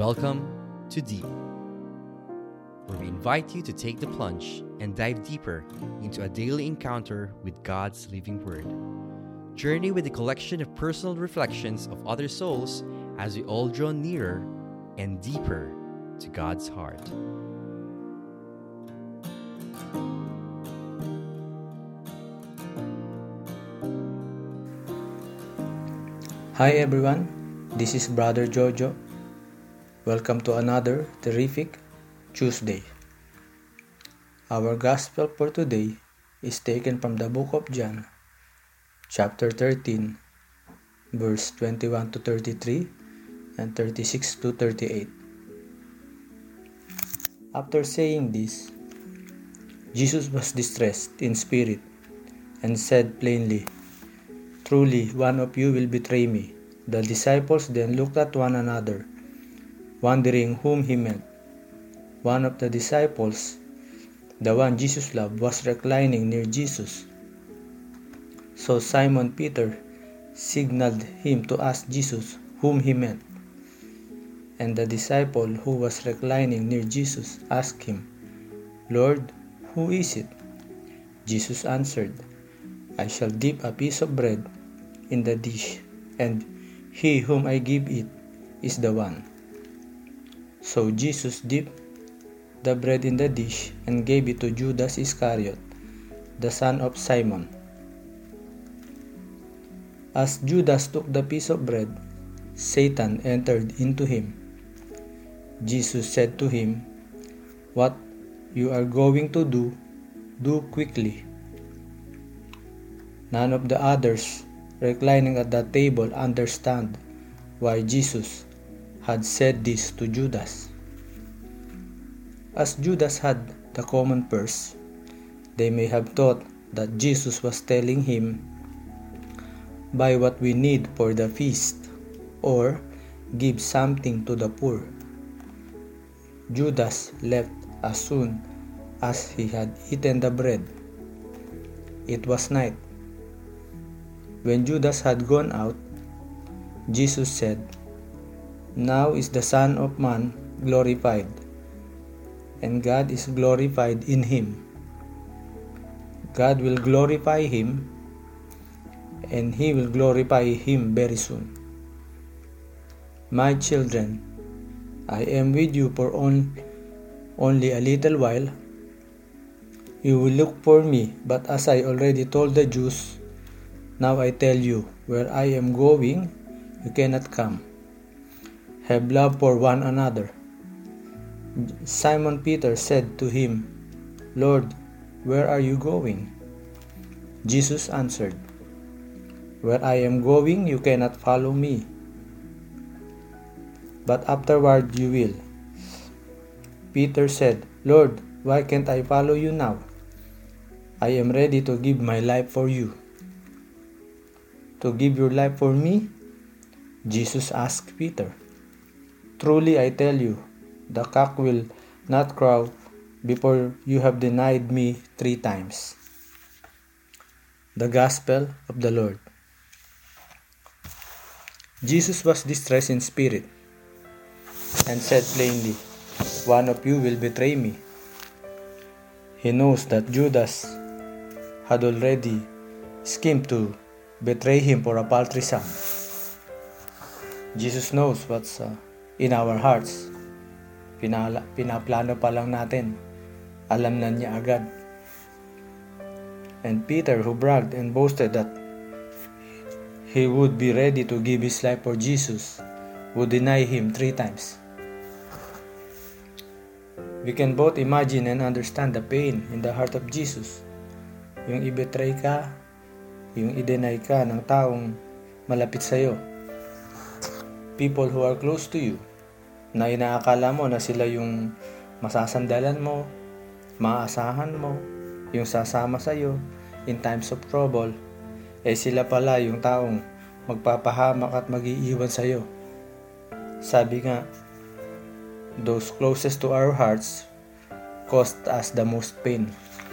Welcome to Deep, where we invite you to take the plunge and dive deeper into a daily encounter with God's living Word. Journey with a collection of personal reflections of other souls as we all draw nearer and deeper to God's heart. Hi everyone, this is Brother Jojo. Welcome to another terrific Tuesday. Our gospel for today is taken from the book of John, chapter 13, verse 21 to 33 and 36 to 38. After saying this, Jesus was distressed in spirit and said plainly, "Truly, one of you will betray me." The disciples then looked at one another, wondering whom he meant. One of the disciples, the one Jesus loved, was reclining near Jesus. So Simon Peter signaled him to ask Jesus whom he meant. And the disciple who was reclining near Jesus asked him, "Lord, who is it?" Jesus answered, "I shall dip a piece of bread in the dish, and he whom I give it is the one." So Jesus dipped the bread in the dish and gave it to Judas Iscariot, the son of Simon. As Judas took the piece of bread, Satan entered into him. Jesus said to him, "What you are going to do, do quickly." None of the others reclining at the table understand why Jesus had said this to Judas. As Judas had the common purse, they may have thought that Jesus was telling him, "Buy what we need for the feast," or "Give something to the poor." Judas left as soon as he had eaten the bread. It was night. When Judas had gone out, Jesus said, "Now is the Son of Man glorified, and God is glorified in him. God will glorify him, and he will glorify him very soon. My children, I am with you for only a little while. You will look for me, but as I already told the Jews, now I tell you, where I am going, you cannot come. Have love for one another." Simon Peter said to him, "Lord, where are you going?" Jesus answered, "Where I am going, you cannot follow me, but afterward you will." Peter said, "Lord, why can't I follow you now? I am ready to give my life for you." "To give your life for me?" Jesus asked Peter. "Truly I tell you, the cock will not crow before you have denied me 3 times. The Gospel of the Lord. Jesus was distressed in spirit and said plainly, "One of you will betray me." He knows that Judas had already schemed to betray him for a paltry sum. Jesus knows what's in our hearts. Pinaplano pa lang natin. Alam na niya agad. And Peter, who bragged and boasted that he would be ready to give his life for Jesus, would deny him 3 times. We can both imagine and understand the pain in the heart of Jesus. Yung i-betray ka, yung i-deny ka ng taong malapit sa'yo. People who are close to you, na inaakala mo na sila yung masasandalan mo, maaasahan mo, yung sasama sa'yo in times of trouble, sila pala yung taong magpapahamak at mag-iiwan sa'yo. Sabi nga, those closest to our hearts cost us the most pain.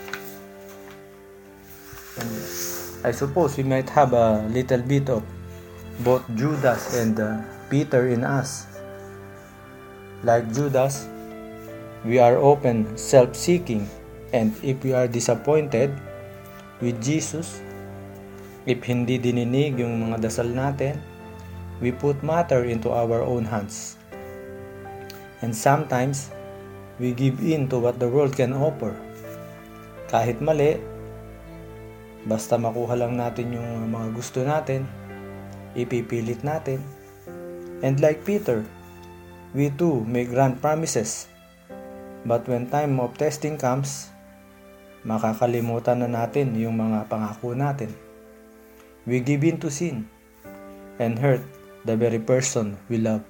And I suppose we might have a little bit of both Judas and Peter in us. Like Judas, we are often self-seeking, and if we are disappointed with Jesus, if hindi dininig yung mga dasal natin, we put matter into our own hands. And sometimes, we give in to what the world can offer. Kahit mali, basta makuha lang natin yung mga gusto natin, ipipilit natin. And like Peter, we too make grand promises. But when time of testing comes, makakalimutan na natin yung mga pangako natin. We give in to sin and hurt the very person we love.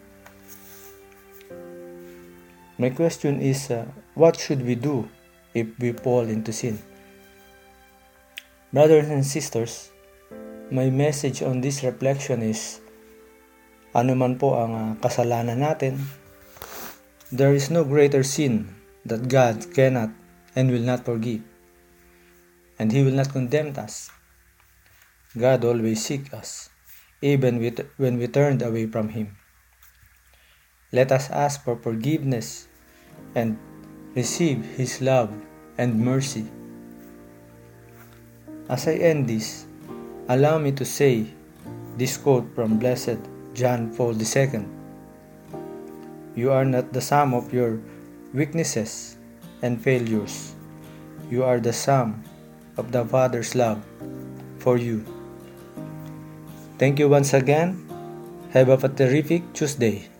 My question is, what should we do if we fall into sin? Brothers and sisters, my message on this reflection is, ano man po ang kasalanan natin, there is no greater sin that God cannot and will not forgive. And He will not condemn us. God always seeks us, even when we turned away from Him. Let us ask for forgiveness and receive His love and mercy. As I end this, allow me to say this quote from Blessed John Paul II. You are not the sum of your weaknesses and failures. You are the sum of the Father's love for you. Thank you once again. Have a terrific Tuesday.